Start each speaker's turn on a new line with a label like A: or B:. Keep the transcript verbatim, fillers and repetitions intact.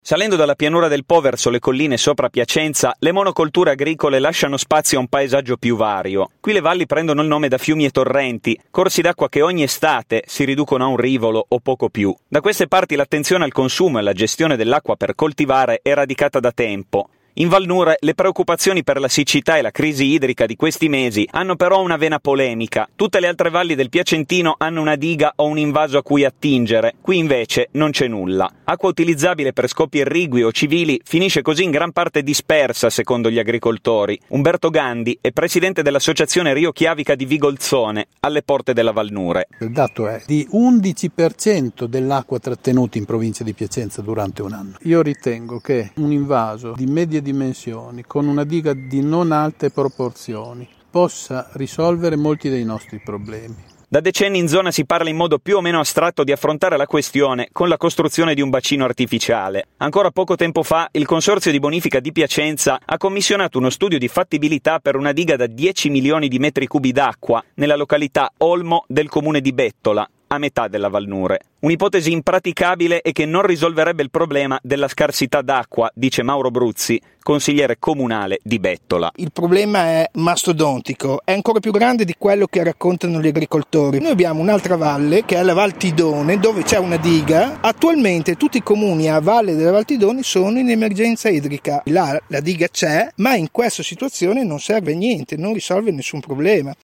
A: Salendo dalla pianura del Po verso le colline sopra Piacenza, le monocolture agricole lasciano spazio a un paesaggio più vario. Qui le valli prendono il nome da fiumi e torrenti, corsi d'acqua che ogni estate si riducono a un rivolo o poco più. Da queste parti l'attenzione al consumo e alla gestione dell'acqua per coltivare è radicata da tempo. In Val Nure le preoccupazioni per la siccità e la crisi idrica di questi mesi hanno però una vena polemica. Tutte le altre valli del Piacentino hanno una diga o un invaso a cui attingere, qui invece non c'è nulla. Acqua utilizzabile per scopi irrigui o civili finisce così in gran parte dispersa, secondo gli agricoltori. Umberto Gandi è presidente dell'associazione Rio Chiavica di Vigolzone, alle porte della Val Nure.
B: Il dato è di undici per cento dell'acqua trattenuta in provincia di Piacenza durante un anno. Io ritengo che un invaso di medie dimensioni con una diga di non alte proporzioni possa risolvere molti dei nostri problemi.
A: Da decenni in zona si parla in modo più o meno astratto di affrontare la questione con la costruzione di un bacino artificiale. Ancora poco tempo fa il Consorzio di Bonifica di Piacenza ha commissionato uno studio di fattibilità per una diga da dieci milioni di metri cubi d'acqua nella località Olmo del comune di Bettola, a metà della Val Nure. Un'ipotesi impraticabile e che non risolverebbe il problema della scarsità d'acqua, dice Mauro Bruzzi, consigliere comunale di Bettola.
C: Il problema è mastodontico, è ancora più grande di quello che raccontano gli agricoltori. Noi abbiamo un'altra valle, che è la Val Tidone, dove c'è una diga. Attualmente tutti i comuni a valle della Val Tidone sono in emergenza idrica. Là la diga c'è, ma in questa situazione non serve a niente, non risolve nessun problema.